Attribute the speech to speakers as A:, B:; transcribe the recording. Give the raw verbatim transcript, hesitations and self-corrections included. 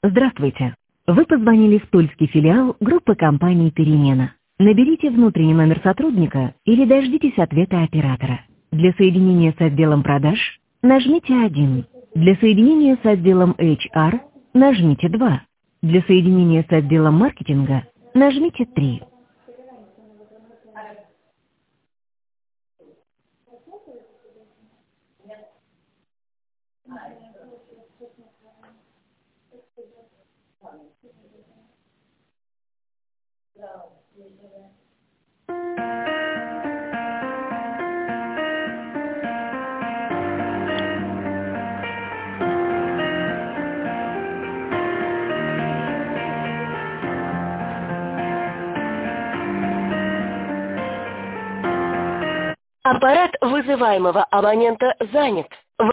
A: Здравствуйте. Вы позвонили в тульский филиал группы компаний «Перемена». Наберите внутренний номер сотрудника или дождитесь ответа оператора. Для соединения с отделом продаж нажмите один. Для соединения с отделом эйч ар нажмите два. Для соединения с отделом маркетинга нажмите три.
B: Аппарат вызываемого абонента занят.